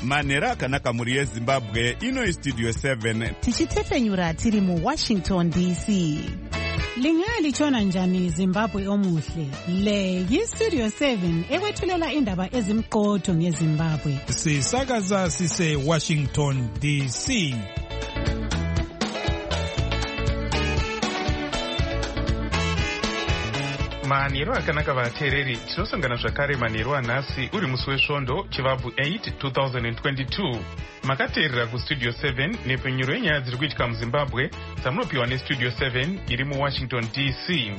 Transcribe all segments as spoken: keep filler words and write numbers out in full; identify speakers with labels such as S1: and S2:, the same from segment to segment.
S1: manhero akanaka mhuri yezimbabwe. Ino Studio seven
S2: tichitepenyura tiri muWashington D C.
S3: Lingalitshona njani Zimbabwe omuhle? Le yiStudio seven ekwethulela indaba ezimqotho ngeZimbabwe.
S4: Sisakaza sise Washington D C.
S5: Manhero akanaka vateereri, tinosangana zvakare manhero anhasi uri musi wesvondo chivabvu eight twenty twenty-two. Makateerera kuStudio seven nepenyuro yenyaya dziri kuitika muZimbabwe dzamunopiwa neStudio seven iri muWashington D C.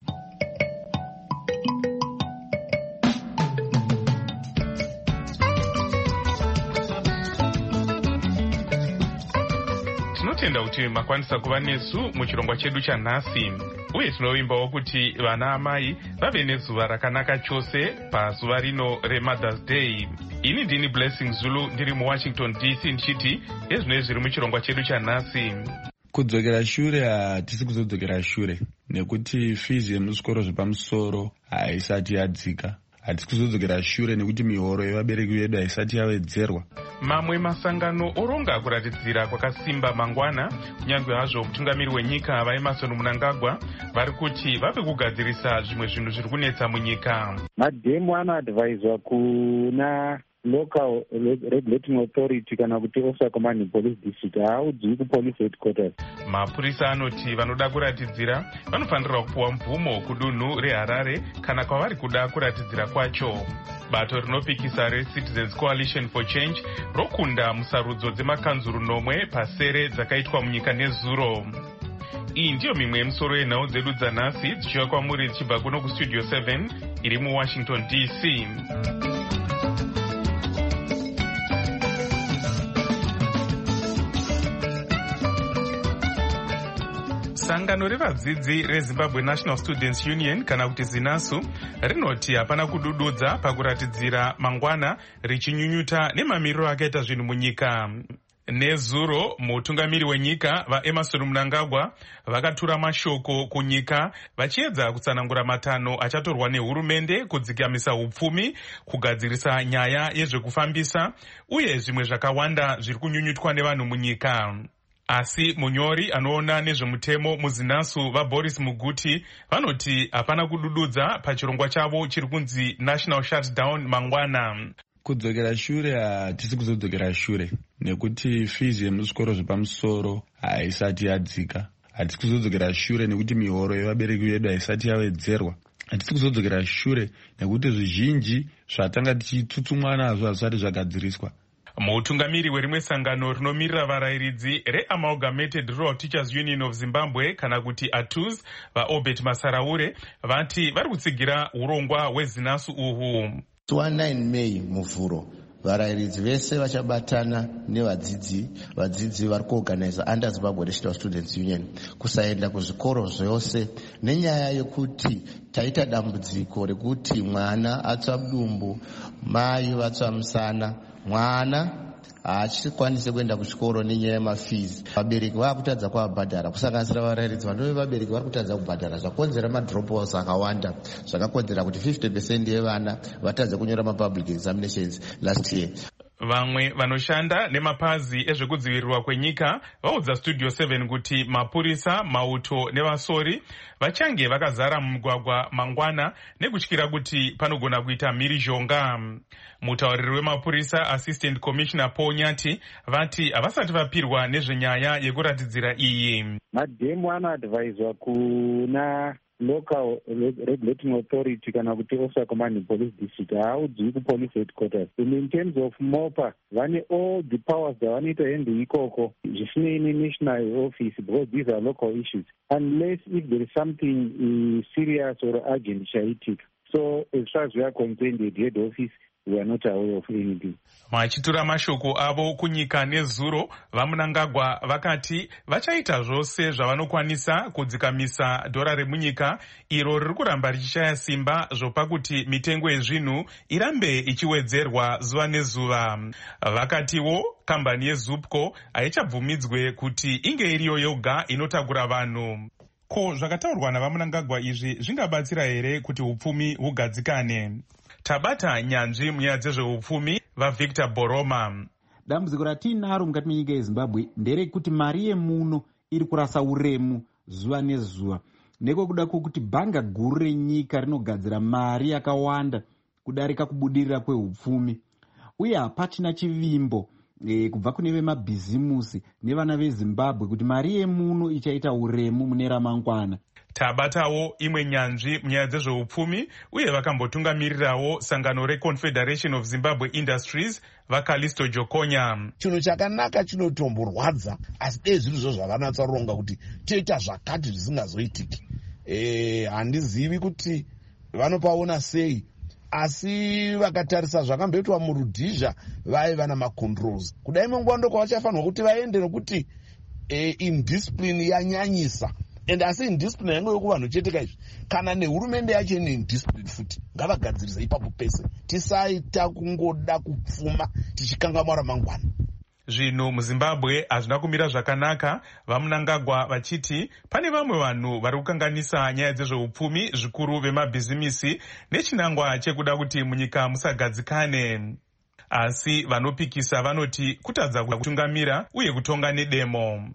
S5: Tinotenda kuti makwanisa kuva nesu muchirongwa chedu chanhasi, uye tinovimbawo kuti vana amai vave nezuva rakanaka chose pazuva rino reMother's Day. Ini ndini Blessing Zulu ndiri muWashington D C ndichiti ezvinoi zviri muchirongwa chedu chanhasi.
S6: Kudzokera shure hatisi kuzodzokera shure nekuti fees yemuzvikoro zvepamusoro haisati yadzika. Hatisi kuzodzokera shure nekuti mihoro yevabereki vedu haisati yawedzerwa.
S5: Mamwe masangano oronga kuratidzira kwakasimba mangwana, kunyange hazvo mutungamiri wenyika vaEmmerson Mnangagwa vari kuti vave kugadzirisa zvimwe zvinhu zviri kunetsa munyika.
S7: Madhemu anoadvaiswa kuna local regulating authority kana kuti Officer Commanding Police District haudzwi kupolice headquarters.
S5: Mapurisa anoti vanoda kuratidzira vanofanira kupuwa mvumo kudunhu reHarare kana kwavari kuda kuratidzira kwacho. Bato rinopikisa reCitizens Coalition for Change rokunda musarudzo dzemakanzuru nomwe pasere dzakaitwa munyika nezuro. Iyi ndiyo mimwe yemusoro yenhau dzedu dzanhasi dzichiva kwamuri dzichibva kuno kuStudio seven iri muWashington D C. Sangano revadzidzi reZimbabwe National Students Union kana kuti ZINASU rinoti hapana kudududza pakuratidzira mangwana richinyunyuta nemamiriro akaita zvinhu munyika. Nezuro mutungamiri wenyika vaEmmerson Mnangagwa vakatura mashoko kunyika vachiedza kutsanangura matanho achatorwa nehurumende kudzikamisa upfumi, kugadzirisa nyaya yezvekufambisa uye zvimwe zvakawanda zviri kunyunyutwa nevanhu munyika. Asi munyori anoona nezvemutemo muZINASU vaBoris Muguti vanoti hapana kudududza pachirongwa chavo chiri kunzi National Shutdown mangwana.
S6: Kudzokera shure hatisi kuzodzokera shure nekuti fees yemuzvikoro zvepamusoro haisati yadzika. Hatisi kuzodzokera shure nekuti mihoro yevabereki vedu haisati yawedzerwa. Hatisi kuzodzokera shure nekuti zvizhinji zvatanga tichitsutsumwa nazvo hazvisati zvagadziriswa.
S5: Mutungamiri werimwe sangano rinomirira varayiridzi reAmalgamated Rural Teachers Union of Zimbabwe kana kuti A T U Z vaObert Masaraure vati vari kutsigira urongwa hweZINASU uhu.
S8: twenty-nine May muvhuro varayiridzi vese vachabatana nevadzidzi vadzidzi vari kuorganiza under Zimbabwe National Students Union kusaenda kuzvikoro zvose nenyaya yekuti taita dambudziko rekuti mwana atsva mudumbu, mai vatsva musana, mwana hachikwanise kuenda kuchikoro nenyaya yemafees. Vabereki vakutadza kuabhadhara kusanganisira varayiridzi vanove vabereki vari kutadza kubhadhara zvakonzera madropouts akawanda zvakakonzera kuti fifty percent yevana vatadza kunyora mapublic examinations last year.
S5: Vamwe vanoshanda nemapazi ezvekudzivirirwa kwenyika vaudza Studio seven kuti mapurisa, mauto nevasori vachange vakazara mumugwagwa mangwana nekutyira kuti panogona kuita mhirizhonga. Mutauriri wemapurisa Assistant Commissioner Paul Nyati vati havasati vapirwa nezvenyaya yekuratidzira iyi.
S7: Madhemu anoadvaiswa kuna local regulating authority kana kuti Officer Commanding Police District haudzwi kupolice headquarters. In terms of MOPA vane all the powers dzavanoita handle ikoko zvisinei nenational office because these are local issues unless if there is something uh, serious or urgent chaitika. So as far as we are concerned with head office we are not aware of anything.
S5: Machitura mashoko avo kunyika nezuro vaMnangagwa vakati vachaita zvose zvavanokwanisa kudzikamisa dhora remunyika iro riri kuramba richishaya simba zvopa kuti mitengo yezvinhu irambe ichiwedzerwa zuva nezuva. Vakatiwo kambani yeZupco haichabvumidzwe kuti inge iriyo yoga inotagura vanhu. Ko zvakataurwa navaMnangagwa izvi zvingabatsira here kuti upfumi hugadzikane? Tabata nyanzvi munyaya dzezveupfumi vaVictor Boroma.
S9: dambudziko ratinaro mukati menyika yezimbabwe nderekuti mari yemuno iri kurasa uremu zuva nezuva, nekokuda kwokuti bhanga guru renyika rinogadzira mari yakawanda kudarika kubudirira kwehupfumi, uye hapachina chivimbo e, kubva kune vemabhizimusi nevana vezimbabwe kuti mari yemuno ichaita uremu mune ramangwana.
S5: Tabatawo imwe nyanzvi munyaya dzezveupfumi uye vakambotungamirirawo sangano reConfederation of Zimbabwe Industries vaKalisto Jokonya.
S10: Chinhu chakanaka chinotomborwadza, asi dei zvinhu zvo zvakanatsaronga kuti toita zvakati zvisingazoitiki. Eh, handizivi kuti vanopaona sei, asi vakatarisa zvakamboitwa muRhodesia vaiva namacontrols. Kudai munguva ndoko vachafanirwa kuti vaende nokuti eh, indiscipline yanyanyisa. And asi indiscipline yangu yokuva vanhu chetika izvi kana nehurumende yacho ine indiscipline futi ngavagadzirisa ipapo pese, tisaita kungoda kupfuma tichikangamwa ramangwana.
S5: Zvino muZimbabwe hazvina kumira zvakanaka, vaMnangagwa vachiti pane vamwe vanhu vari kukanganisa nyaya dzezveupfumi, zvikuru vemabhizimisi nechinangwa chekuda kuti munyika musagadzikane. Asi vanopikisa vanoti kutadza kutungamira uye kutonga nedemo.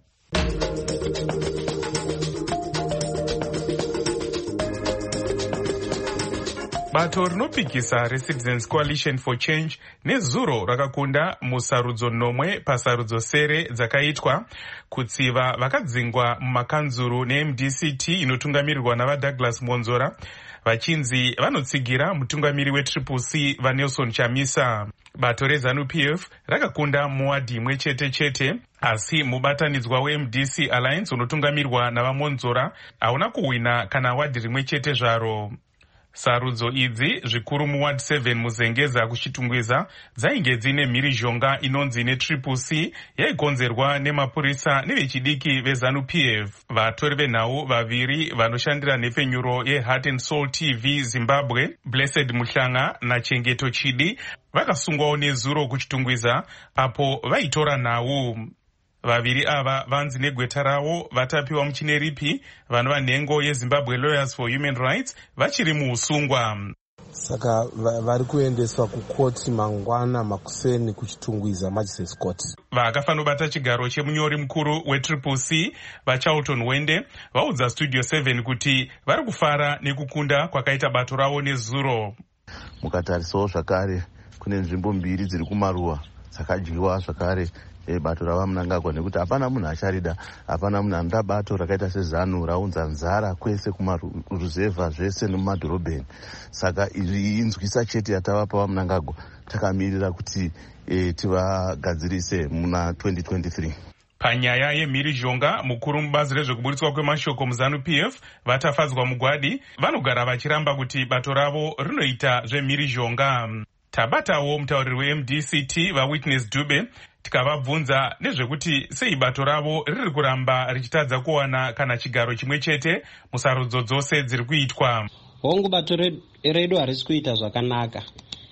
S5: Bato rinopikisa reCitizens Coalition for Change nezuro rakakunda musarudzo nomwe pasarudzo sere dzakaitwa kutsiva vakadzingwa mumakanzuru neM D C T inotungamirirwa navaDouglas Monzora, vachinzi vanotsigira mutungamiri weTriple C vaNelson Chamisa. Bato reZANU-P F rakakunda muwadhi imwe chete chete, asi mubatanidzwa weM D C Alliance unotungamirwa navaMonzora hauna kuhwina kana wadhi rimwe chete zvaro. Sarudzo idzi zvikuru muward seven muzengeza kuchitungwiza dzainge dzine mhirizhonga inonzi neTriple C yaikonzerwa nemapurisa nevechidiki veZANU-P F. Vatori venhau vaviri vanoshandira nhepfenyuro yeHeart and Soul T V Zimbabwe, Blessed Muhlanga naChengeto Chidi, vakasungwawo nezuro kuchitungwiza apo vaitora nhau. Vaviri ava vanzi negweta ravo vatapiwa muchineripi vanova nhengo yeZimbabwe Lawyers for Human Rights vachiri muusungwa.
S11: Saka vari kuendeswa kukoti mangwana makuseni kuchitungwiza Magistrates Court.
S5: Vakafanobata chigaro chemunyori mukuru weTriple C vaCharlton Wende vaudza Studio seven kuti vari kufara nekukunda kwakaita bato ravo nezuro.
S12: Mukatarisawo zvakare kune nzvimbo mbiri dziri kumaruwa dzakadyiwa zvakare bato ravaMnangagwa nekuti hapana munhu acharida, hapana munhu anoda bato rakaita seZANU raunza nzara kwese kumaruzevha zvese nemumadhorobheni. Saka iri inzwisa chete yatavapa vaMnangagwa, takamirira kuti e, tivagadzirise muna twenty twenty-three.
S5: Panyaya yemhirizhonga, mukuru mubazi rezvekuburitswa kwemashoko muZANU-P F vatafadzwa mugwadi vanogara vachiramba kuti bato ravo rinoita zvemhirizhonga. Tabatawo mutauriri weM D C T vaWitness Dube tikavabvunza nezvekuti sei bato ravo riri kuramba richitadza kuwana kana chigaro chimwe chete musarudzo dzose dziri kuitwa.
S13: Hongu bato redu harisi kuita zvakanaka.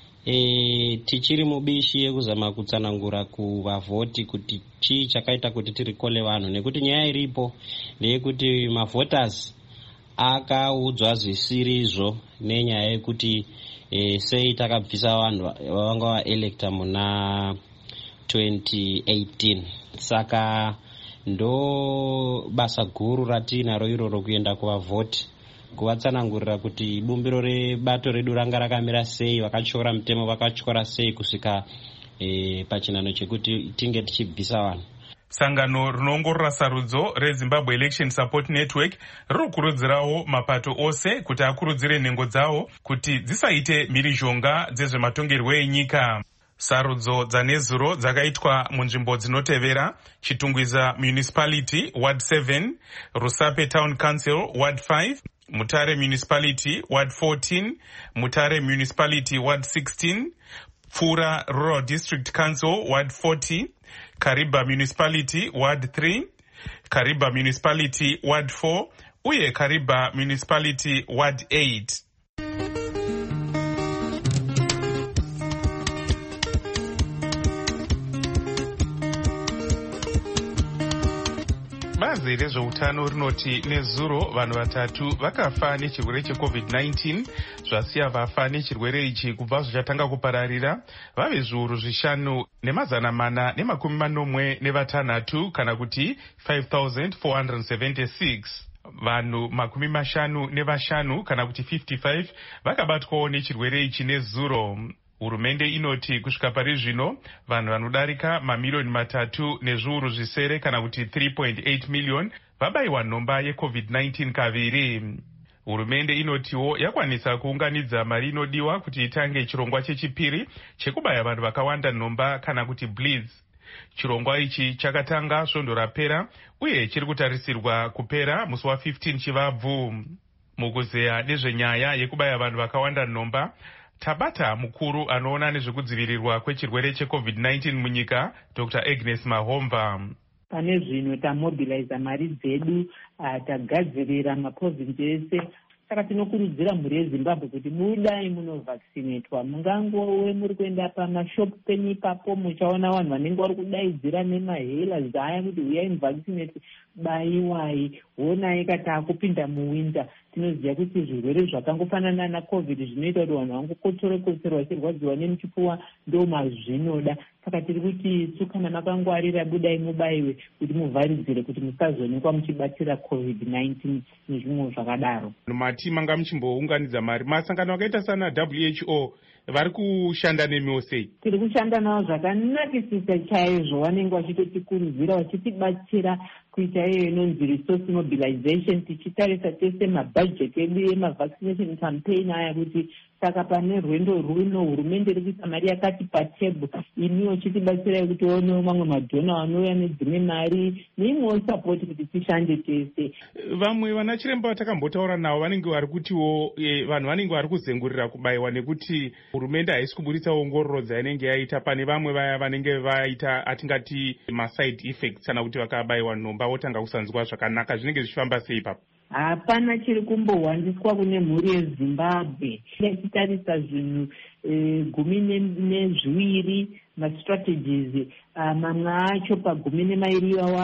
S13: E, tichiri mubishi yekuzama kutsanangura kuvavhoti kuti chii chakaita kuti tirikole vanhu, nekuti nyaya iripo ndeyekuti mavhoters akaudzwa zvisiri izvo nenyaya yekuti e, sei takabvisa vanhu vavanga vaelekta muna twenty eighteen. Saka ndo basa guru ratinaro iroro kuenda kuvavhoti kuvatsanangurira kuti bumbiro rebato redu ranga rakamira sei, vakatyora mutemo vakatyora sei kusvika e, pachinano chekuti tinge tichibvisa vanhu.
S5: Sangano rinoongorora sarudzo reZimbabwe Election Support Network riri kukurudzirawo mapato ose kuti akurudzire nhengo dzawo kuti dzisaite mhirizhonga dzezvematongerwo enyika. Sarudzo dzanezuro dzakaitwa munzvimbo dzinotevera: Chitungwiza Municipality Ward seven, Rusape Town Council Ward five, Mutare Municipality Ward fourteen, Mutare Municipality Ward sixteen, Pfura Rural District Council Ward forty, Kariba Municipality Ward three, Kariba Municipality Ward four, uye Kariba Municipality Ward eight. bazi rezveutano rinoti nezuro vanhu vatatu vakafa nechirwere checovid nineteen zvasiya vafa nechirwere ichi kubva zvichatanga kupararira vave zviuru zvishanu nemazana mana nemakumi manomwe nevatanhatu kana kuti five thousand four hundred seventy-six. Vanhu makumi mashanu nevashanu kana kuti fifty-five vakabatwawo nechirwere ichi nezuro. Hurumende inoti kusvika pari zvino vanhu vanodarika mamiliyoni matatu nezviuru zvisere kana kuti three point eight million vabayiwa nhomba yecovid nineteen kaviri. Hurumende inotiwo yakwanisa kuunganidza mari inodiwa kuti itange chirongwa chechipiri chekubaya vanhu vakawanda nhomba kana kuti blitz. Chirongwa ichi chakatanga svondo rapera uye chiri kutarisirwa kupera musi wa fifteen chivabvu. Mukuzeya nezvenyaya yekubaya vanhu vakawanda nhomba, tabata mukuru anoona nezvekudzivirirwa kwechirwere checovid nineteen munyika Doctor Agnes Mahomba.
S14: Pane zvino tamobiliza mari dzedu, tagadzirira maprovinsi ese. Saka tinokurudzira mhuri yeZimbabwe kuti budai munovaccinatwa. Mungangove muri kuenda pamashopu penyu ipapo muchaona vanhu vanenge vari kudaidzira nemahela zaya kuti uyai muvaccinate, bayiwai, honai kati akupinda muwinter. Tinoziva kuti zvirwere zvakangofanana nacovid zvinoita kuti vanhu vangokotsore kotsoro vachirwadziwa nemuchipfuva ndo mazvinoda. Saka tiri kuti tsu kana makangwarira budai mubayiwe kuti muvharidzire kuti musazoonekwa muchibatira covid nineteen nezvimwe zvakadaro.
S5: Mati manga muchimbounganidza mari masangano akaita sana W H O vari kushanda nemiwo sei?
S14: Tiri kushanda navo zvakanakisisa chaizvo, vanenge vachitotikurudzira vachitibatsira kuita iyo inonzi resource mobilization, tichitarisa tese mabhajeti edu emavaccination campaign aya kuti saka pane rwendo runo hurumende iri kuisa mari yakati patebwe, imiwo chitibatsirai kuti onewo mamwe madhona vanouya nedzimwe mari neimwewo sapoti kuti tishande tese.
S5: Vamwe vana chiremba vatakambotaura navo vanenge vari kutiwo e, vanhu vanenge vari kuzengurira kubayiwa nekuti hurumende haisi kuburitsa ongororo dzainenge yaita. Pane vamwe vaya vanenge vaita atingati maside effects kana kuti vakabayiwa nhomba votanga kusanzwa zvakanaka. Zvinenge zvichifamba sei ipapo?
S14: Hapana chiri kumbohwandiswa kune mhuri yeZimbabwe. Tichitarisa zvinhu e, gumi nezviviri mastrategies, mamwe acho pagumi nemairi iwawo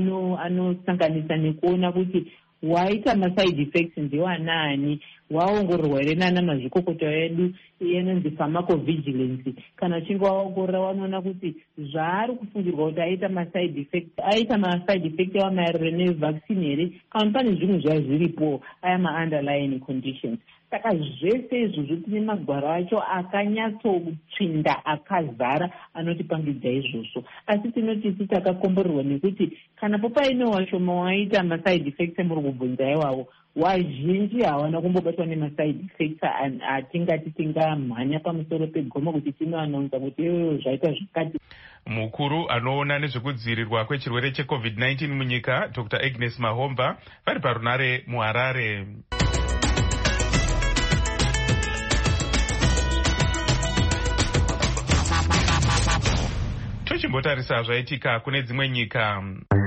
S14: anosanganisa nekuona kuti waita maside effects ndewanaani, waongororwa here nana mazvikokota edu inonzi pharmacovigilance. Kana uchinge waongorora wanoona kuti zvaari kufungirwa kuti aita maside effects aita maside effects ava maererano nevaccine here kana pane zvimwe zvazviripo aya maunderlying conditions. Saka zvese izvozvo tine magwaro acho akanyatsotsvinda akazara anotipangidza izvozvo, asi tinoti isi takakomborerwa nekuti kana popaine washoma waita maside effects emuri kubvunza iwawo, wazhinji havana kumbobatwa nemaside effects atingati tingamhanya pamusoro pegoma kuti tinoanaunza kuti iyoyo zvaita zvakati.
S5: Mukuru anoona nezvekudzivirirwa kwechirwere checovid nineteen munyika Doctor Agnes Mahomba vari parunare muHarare. Tochimbotarisa zvaitika kune dzimwe nyika.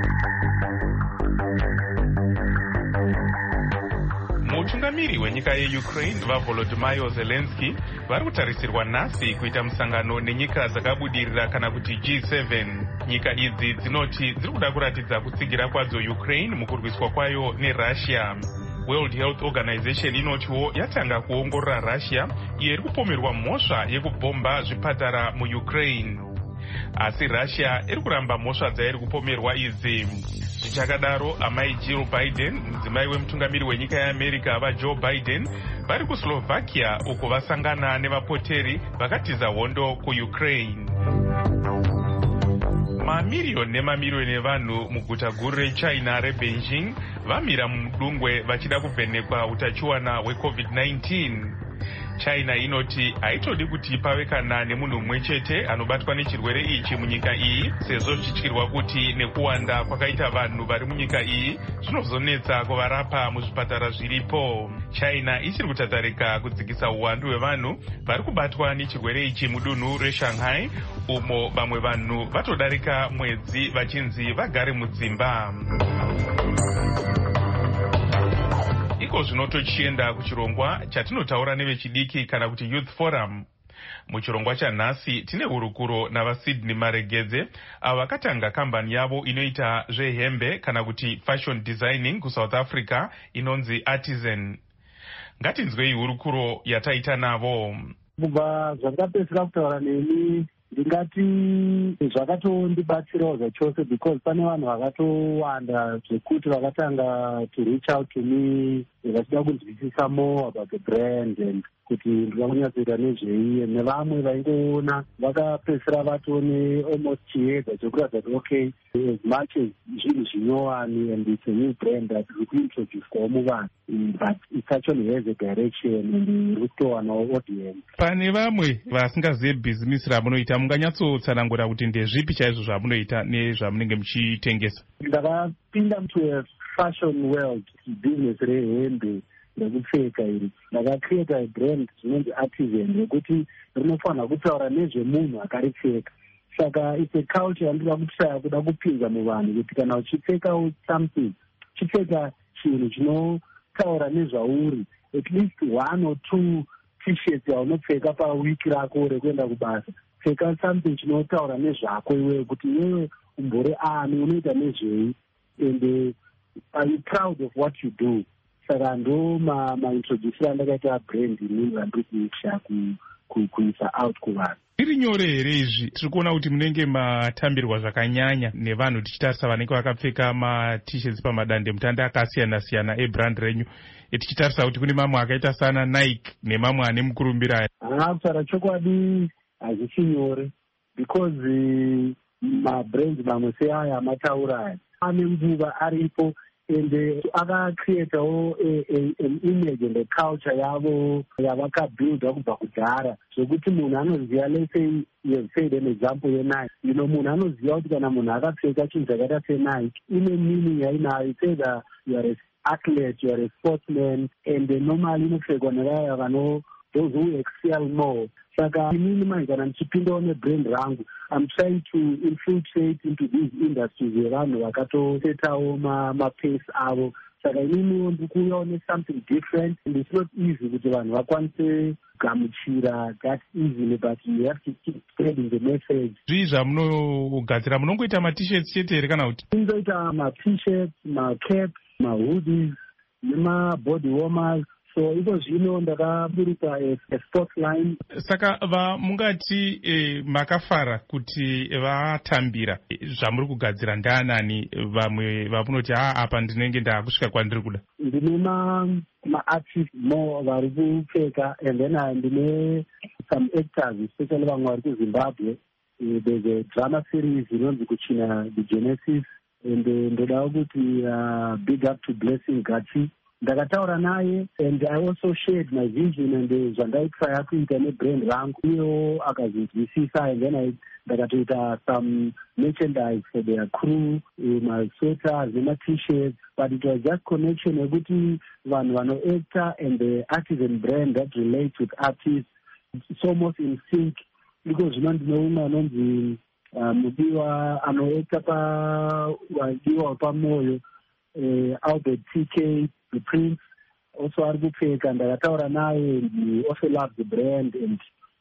S5: Mutungamiri wenyika yeUkraine vaVolodymyr Zelensky vari kutarisirwa nhasi kuita musangano nenyika dzakabudirira kana kuti G seven. Nyika idzi dzinoti dziri kuda kuratidza kutsigira kwadzo Ukraine mukurwiswa kwayo neRussia. World Health Organization inotiwo yatanga kuongorora Russia iyo iri kupomerwa mhosva yekubhomba zvipatara muUkraine. Asi Russia iri kuramba mhosva dzairi kupomerwa idzi. Zvichakadaro, amai Jill Biden, mudzimai wemutungamiri wenyika yeAmerica vaJoe Biden, vari kuSlovakia uko vasangana nevapoteri vakatiza hondo kuUkraine. Mamiriyoni nemamiriyoni evanhu muguta guru reChina reBeijing vamira mudungwe vachida kuvhenekwa utachiwana hwecovid nineteen. China inoti haitodi kuti pave kana nemunhu mumwe chete anobatwa nechirwere ichi munyika iyi, sezvo zvichityirwa kuti nekuwanda kwakaita vanhu vari munyika iyi zvinozonetsa kuvarapa muzvipatara zviripo. China ichiri kutatarika kudzikisa uwandu hwevanhu vari kubatwa nechirwere ichi mudunhu reShanghai, umo vamwe vanhu vatodarika mwedzi vachinzi vagare mudzimba. Iko zvino tochienda kuchirongwa chatinotaura nevechidiki kana kuti Youth Forum. Muchirongwa chanhasi tine hurukuro navaSydney Maregedze avo vakatanga kambani yavo inoita zvehembe kana kuti fashion designing kuSouth Africa inonzi Artisan. Ngatinzwei hurukuro yataita navo.
S7: Kubva zvakapedzera kutaura neni ndingati zvakatondibatsirawo zvachose because pane vanhu vakatowanda zvekuti vakatanga to reach out to me vachida kunzwisisa more about the brand and kuti ndinoda kunyatsoita nezvei, nevamwe vaingoona vakapedzera vatone almost chiedza chekuratidza kuti okay as much as zvinhu zvinyowani and it's a new brand that iri kuintroducewawo muvanhu but it actually has a direction and iri kutowanawo audience.
S5: Pane vamwe vasingazive bhizinisi ramunoita, munganyatsotsanangura kuti ndezvipi chaizvo zvamunoita nezvamunenge muchitengesa?
S7: Ndakapinda to a fashion world business rehembe rekupfeka iri, ndakacreata brand rinonzi Artisan rekuti rinofanira kutaura nezvemunhu akaripfeka. Saka it's a culture yandinoda kutsaya kuda kupinza muvanhu kuti kana uchipfeka something, chipfeka chinhu chinotaura nezvauri, at least one or two t-shirts yaunopfeka pawiki rako rekuenda kubasa, pfeka something chinotaura nezvako iwewe kuti iwewe umbori ani, unoita nezvei, and uh, are you proud of what you do. Saka ndo maintroduceri andakaita brand inini randiri kuisha kuisa out kuvanhu.
S5: Iri nyore here izvi? Tiri kuona kuti munenge matambirwa zvakanyanya nevanhu tichitarisa vanenge vakapfeka ma-t-shirts pamadande mutande akasiyana-siyana ebrand renyu, tichitarisa kuti kune mamwe akaita sana Nike nemamwe ane mukurumbira.
S7: Haa, kutaura chokwadi hazvichi nyore because uh, mabrands mamwe seaya amataura aya ane nguva aripo and akacreatawo an image and a culture yavo yavakabuilda kubva kudhara zvokuti munhu anoziva, let's say you have said an example yeNike, you know, munhu anoziva kuti kana munhu akapfeka chinhu chakaita seNike ine meaning yainayo. It's either you are an athlete, you are a sportsman, and normally inopfekwa nevaya vano those who excel more. Saka inini manje kana ndichipindawo nebrand rangu, I'm trying to infiltrate into these industries yevanhu vakatosetawo mapace avo. Saka inini ndikuuyawo nesomething different, and it's not easy kuti vanhu vakwanise kugamuchira that easily, but you have to keep spreading the message.
S5: Zvii zvamunogadzira? Munongoita ma-t-shirts chete here kana kuti?
S7: Ndinoita ma-t-shirts, ma-caps, ma-hoodies nema-body warmers. So iko zvino ndakaburika a sports line.
S5: Saka mungati eh, makafara kuti vatambira zvamuri kugadzira ndanani, vamwe vamunoti haa apa ndinenge ndakusvika kwandiri kuda?
S7: Ndine ma-artists more vari kupfeka, and then ndine some actors especially vamwe vari kuZimbabwe. Uh, there's a drama series inonzi kuchina The Genesis, and ndodawo kuti uh, big up to Blessing Gati. Ndakataura naye and I also shared my vision and zvandaitya kuita nebrand rangu, iyo akazinzwisisa, and then I ndakatoita some merchandise for their crew, my sweaters nema t-shirts, but it was just connection yekuti vanhu vanoacta and the Artisan brand that relates with artists, it's almost in sync. Because zvino ndinoumwe anonzi mudiwa anoacta padiwa wapamwoyo, uh, Albert T K, the Prince, also ari kupfeka. Ndakataura naye, he also loves the brand, and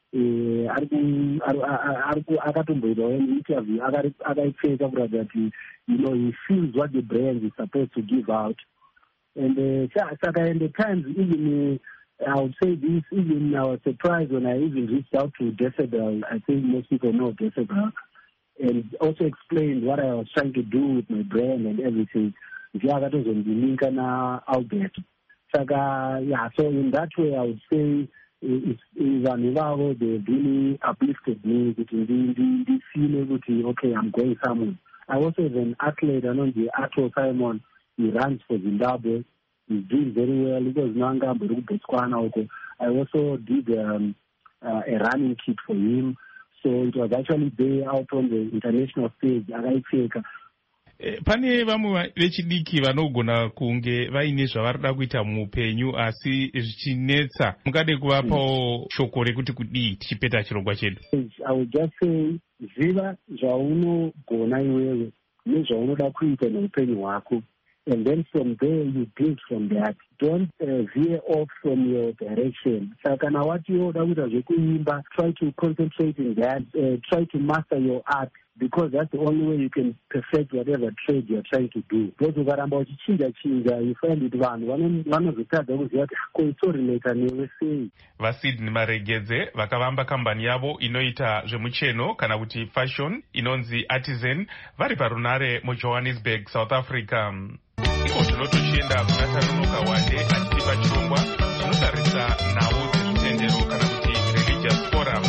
S7: akatomboitawo an interview akaipfeka kuratidza kuti, you know, he feels what the brand is supposed to give out. And uh, saka in the times, even uh, I would say this, even I was surprised when I even reached out to Decibel. I think most people know Decibel, and also explained what I was trying to do with my brand and everything. Zvakatozondilinka na Albert. Saka, yeah, so in that way I would say vanhu ivavo, they really uplifted me kuti ndifile kuti okay, I'm going somewhere. I also have an athlete anonzi Ato Simon. He runs for Zimbabwe. He's doing very well. Because nanga mbori kuBotswana uko. I also did um, uh, a running kit for him. So it was actually there out on the international stage. Akaipfeka.
S5: Pane vamwe vechidiki vanogona kunge vaine zvavarida kuita muupenyu asi zvichinetsa, mungade kuvapawo shoko rekuti kudii tichipeta chirongwa chedu?
S7: I would just say, ziva zvaunogona iwewe nezvaunoda kuita neupenyu hwako, and then from there you build from that. Don't uh, veer off from your direction. So kana wati yoda kuita zvekuimba, try to concentrate in that, uh, try to master your art, because that's the only way you can perfect whatever trade you're trying to do. Because ukaramba uchichinja chinja, you find it vanhu vanozotadza kuziva kuti koisorelata newe sei.
S5: vaSydney Maregedze vakavamba kambani yavo inoita zvemucheno kana kuti fashion inonzi Artisan vari parunare muJohannesburg, South Africa. Iko zvinotochienda kuna Tarunoka Wande achitipa chirongwa chinotarisa nhau dzezvitendero kana kuti religious forum.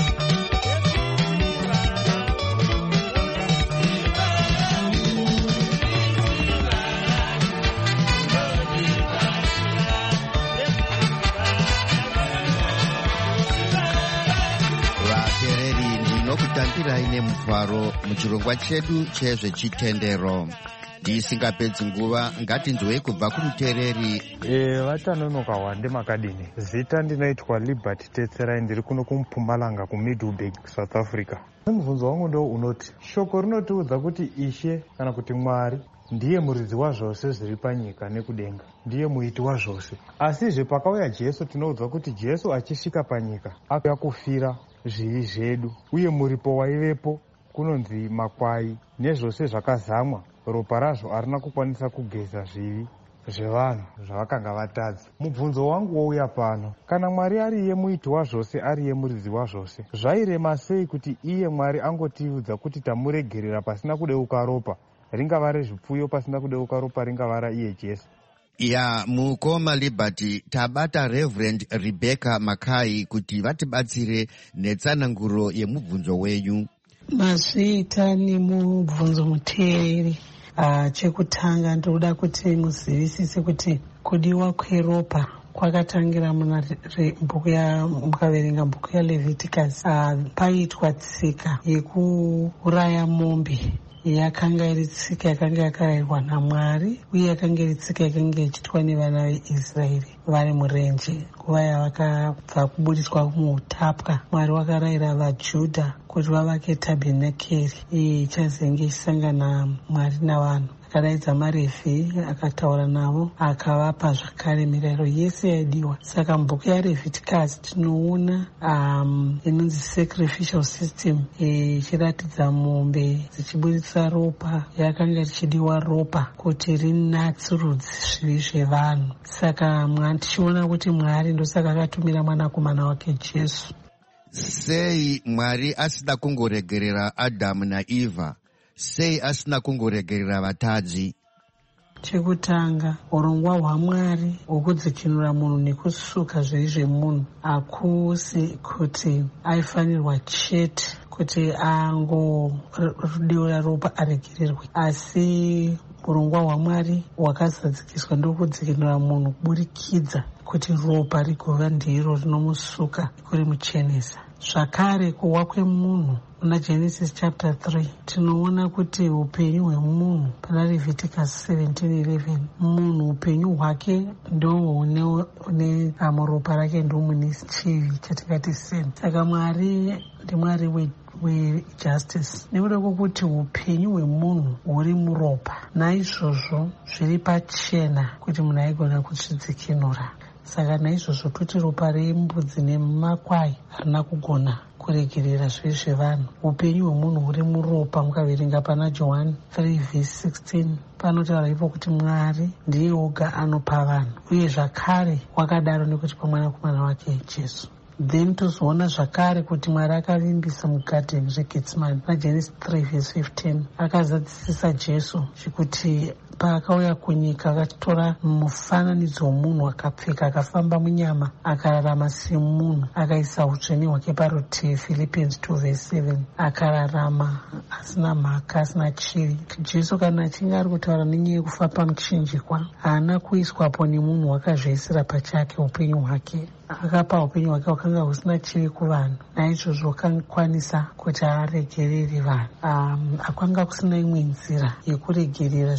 S15: Ndinokutambirai nemufaro muchirongwa chedu chezvechitendero. Ndisingapedzi nguva ngatinzwei kubva kumuteereri.
S16: E, vatanonoka Wande Makadini. Zita ndinoitwa Liberty Tetserai, ndiri kuno kuMpumalanga kuMiddleburg, South Africa. Mubvunzo wangu ndo unoti shoko rinotiudza kuti Ishe kana kuti Mwari ndiye muridzi wazvose zviri panyika nekudenga, ndiye muiti wazvose. Asizve pakauya Jesu tinoudzwa kuti Jesu achisvika panyika akauya kufira zvivi zvedu, uye muripo waivepo kunonzi makwai nezvose zvakazamwa, ropa razvo harina kukwanisa kugeza zvivi zvevanhu zvavakanga vatadza. Mubvunzo wangu wouya pano, kana Mwari ari iye muiti wazvose, ari iye muridzi wazvose, zvairema sei kuti iye Mwari angotiudza kuti tamuregerera pasina kudeuka ropa, ringava rezvipfuyo pasina kudeuka ropa, ringava raiye Jesu?
S15: Ya mukoma Liberty, tabata Reverend Rebecca Makai kuti vatibatsire netsananguro yemubvunzo wenyu.
S17: Mazvita ni mubvunzo muteereri. Uh, chekutanga ndoda kuti muzivisise kuti kudiwa kweropa kwakatangira muna mbuku ya mukaverenga mbuku ya Leviticus. Uh, paitwa tsika yekuuraya mombe yakanga iri tsika yakanga yakarayirwa naMwari, uye yakanga iri tsika yakanga ichiitwa nevana veIsraeri vari murenje nguva yavakabva kubudiswa muutapwa. Mwari wakarayira vaJudha kuti vavake tabhenakeri ichazenge ichisangana Mwari navanhu. Akadaidza maRevhi akataura navo akavapa zvakare mirayiro yese yaidiwa. Saka mubhuku yaLeviticus tinoona um, inonzi sacrificial system ichiratidza e, mombe dzichiburitsa ropa, yakanga richidiwa ropa kuti rinatsurudze zvivi zvevanhu. Saka tichiona kuti Mwari ndosaka akatumira mwanakomana wake Jesu.
S15: Sei Mwari asina kungoregerera Adamu naEva? Sei asina kungoregerera vatadzi?
S17: Chekutanga, urongwa hwaMwari hwokudzikinura munhu nekusuka zvivi zvemunhu hakusi kuti aifanirwa chete kuti angodeura ropa aregererwe, asi urongwa hwaMwari hwakazadzikiswa ndokudzikinura munhu kuburikidza kuti ropa rigova ndiro rinomusuka kurimuchenesa. Zvakare kuwa kwemunhu muna Genesis chapter three tinoona kuti upenyu hwemunhu pana Leviticus seventeen eleven, munhu upenyu hwake ndohune muropa rake ndomune chivi chatingati sin. Saka Mwari ndiMwari we wejustice, nekuda kwokuti upenyu hwemunhu huri muropa, naizvozvo zviri pachena kuti munhu aigona kuzvidzikinura. Saka naizvozvo toti ropa rembudzi nemakwai harina kugona kuregerera zvivi zvevanhu. Upenyu hwemunhu huri muropa. Mukaverenga pana John three verse sixteen panotaura ipo kuti Mwari ndiye oga anopa vanhu, uye zvakare wakadaro nekuti pamwanakomana wake Jesu. Then tozoona zvakare kuti Mwari akavimbisa mugadheni reGetsemani naGenesis three verse fifteen, akazadzisisa Jesu zvekuti paakauya kunyika akatora mufananidzo womunhu akapfeka, akafamba munyama, akararama semunhu, akaisa utsvene hwake parutivi, Philippians two verse seven, akararama asina mhaka, asina chivi. Jesu kana achinge ari kutaura nenyaya yekufa pamuchinjikwa, haana kuiswapo nemunhu wakazviisira pachake upenyu hwake. Akapa upenyu hwake hwakanga husina chivi kuvanhu, naizvozvo akakwanisa kuti aregerere vanhu. Um, akanga kusina imwe nzira yekuregerera zvivi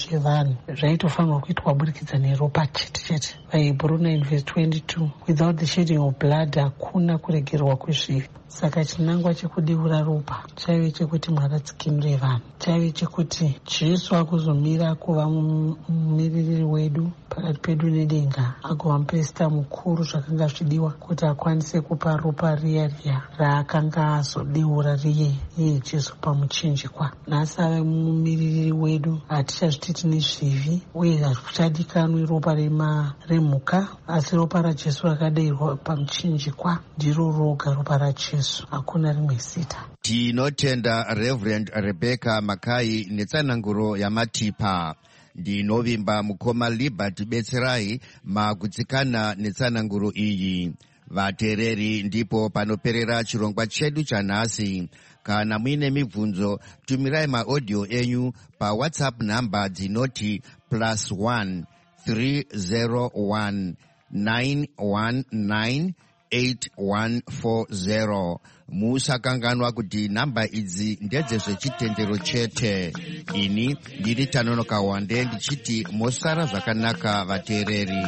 S17: chevanhu zvaitofanirwa kuitwa kuburikidza neropa chete chete. VaHebrew nine verse twenty-two, without the shedding of blood hakuna kuregerwa kwezvivi. Saka chinangwa chekudeura ropa chaive chekuti Mwari adzikinure vanhu, chaive chekuti Jesu akuzomira kuva mumiriri wedu pakati pedu nedenga, agova muprista mukuru zvakanga zvidiwa kuti akwanise kupa ropa riya riya raakanga azodeura riye iye Jesu pamuchinjikwa. Nhasi ave mumiriri wedu, hatichazviti tine zvivi uye hazvichadikanwi ropa remhuka, asi ropa raJesu rakadeurwa pamuchinjikwa ndiro roga ropa raJesu, hakuna rimwe zita.
S15: Tinotenda Reverend Rebecca Makai netsananguro yamatipa. Ndinovimba mukoma Liberty Betserai magutsikana netsananguro iyi. Vatereri, ndipo panoperera chirongwa chedu chanhasi. Kana muine mibvunzo, tumirai maaudio enyu pa WhatsApp namba dzinoti plus one three zero one nine one nine eight one four zero. Musakanganwa kuti namba idzi ndedzezvechitendero chete. Ini ndiri Tanonoka Wande ndichiti mosara zvakanaka vateereri.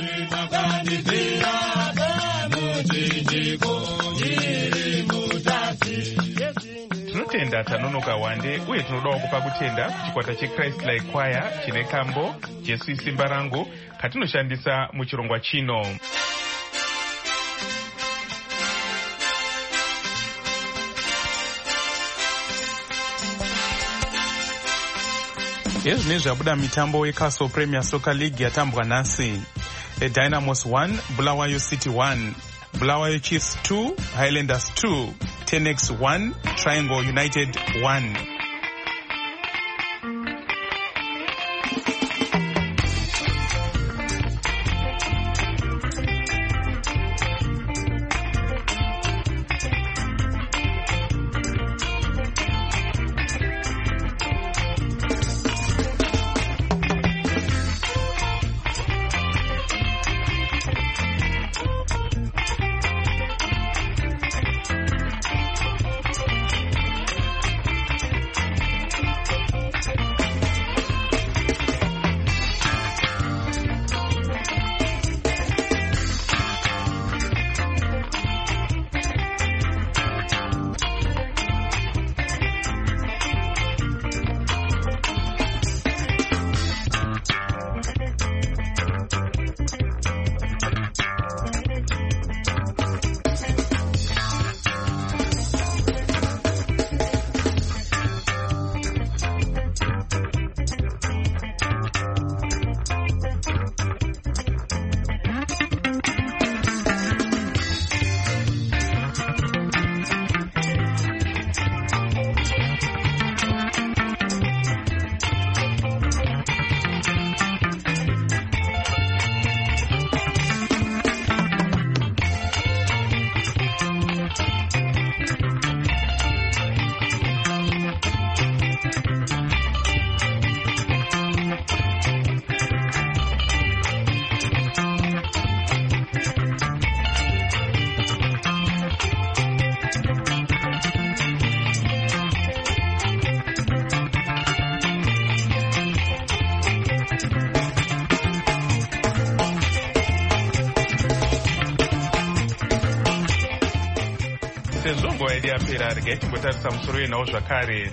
S5: Tinotenda Tanonoka Wande uye tinodawo kupa kutenda chikwata cheChrist Like Choir chine kambo Jesu isimba rangu katinoshandisa muchirongwa chino. Ezvine zvabuda mitambo yeCastle Premier Soccer League yatambwa nhasi. Dynamos one, Bulawayo City one, Bulawayo Chiefs two, Highlanders two, Tenex one, Triangle United one. Sezongo idi yapera rega timbotarisa musoro yenawo zvakare.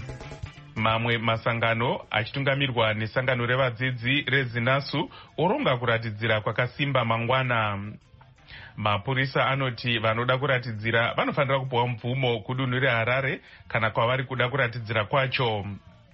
S5: Mamwe masangano achitungamirwa nesangano revadzidzi reZinasu oronga kuratidzira kwakasimba mangwana. Mapurisa anoti vanoda kuratidzira vanofanira kupuwa mvumo kudunhu reHarare kana kwavari kuda kuratidzira kwacho.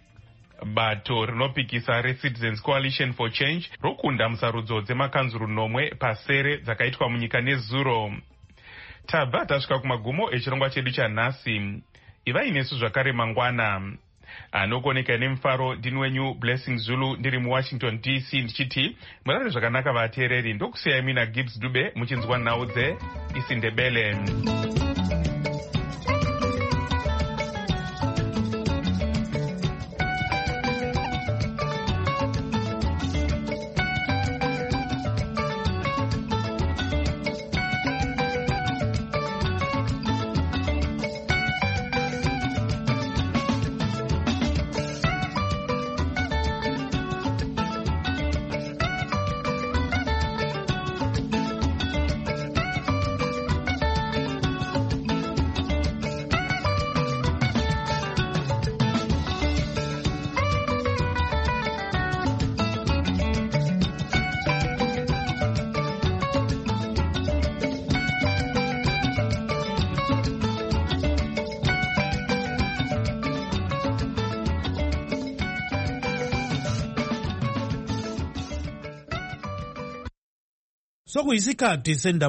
S5: Bato rinopikisa reCitizens Coalition for Change rokunda musarudzo dzemakanzuru nomwe pasere dzakaitwa munyika nezuro. Tabva tasvika kumagumo echirongwa chedu chanhasi. Ivai nesu zvakare mangwana. Anokoneka nemufaro ndini wenyu Blessing Zulu ndiri muWashington D C ndichiti murare zvakanaka vateereri. Ndokusiyai mina Gibbs Dube muchinzwa nhau dze isiNdebele.
S4: sokuyisikhathi sendaba